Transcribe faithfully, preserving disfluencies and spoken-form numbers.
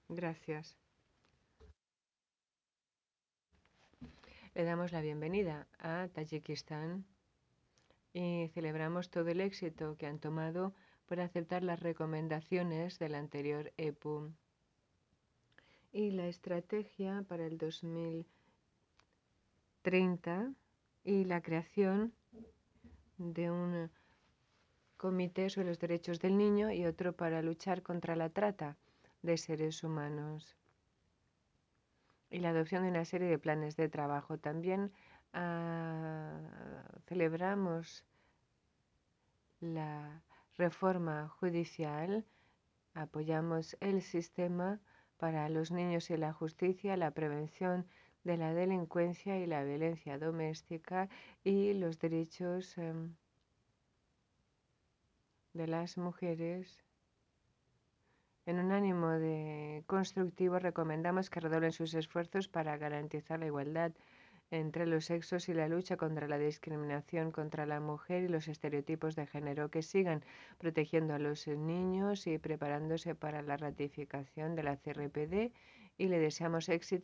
Gracias. Le damos la bienvenida a Tayikistán y celebramos todo el éxito que han tomado por aceptar las recomendaciones del anterior E P U y la estrategia para el dos mil treinta y la creación de un comité sobre los derechos del niño y otro para luchar contra la trata de seres humanos y la adopción de una serie de planes de trabajo. También uh, celebramos la reforma judicial, apoyamos el sistema para los niños y la justicia, la prevención de la delincuencia y la violencia doméstica y los derechos um, de las mujeres. En un ánimo de constructivo, recomendamos que redoblen sus esfuerzos para garantizar la igualdad entre los sexos y la lucha contra la discriminación contra la mujer y los estereotipos de género, que sigan protegiendo a los niños y preparándose para la ratificación de la C R P D, y le deseamos éxito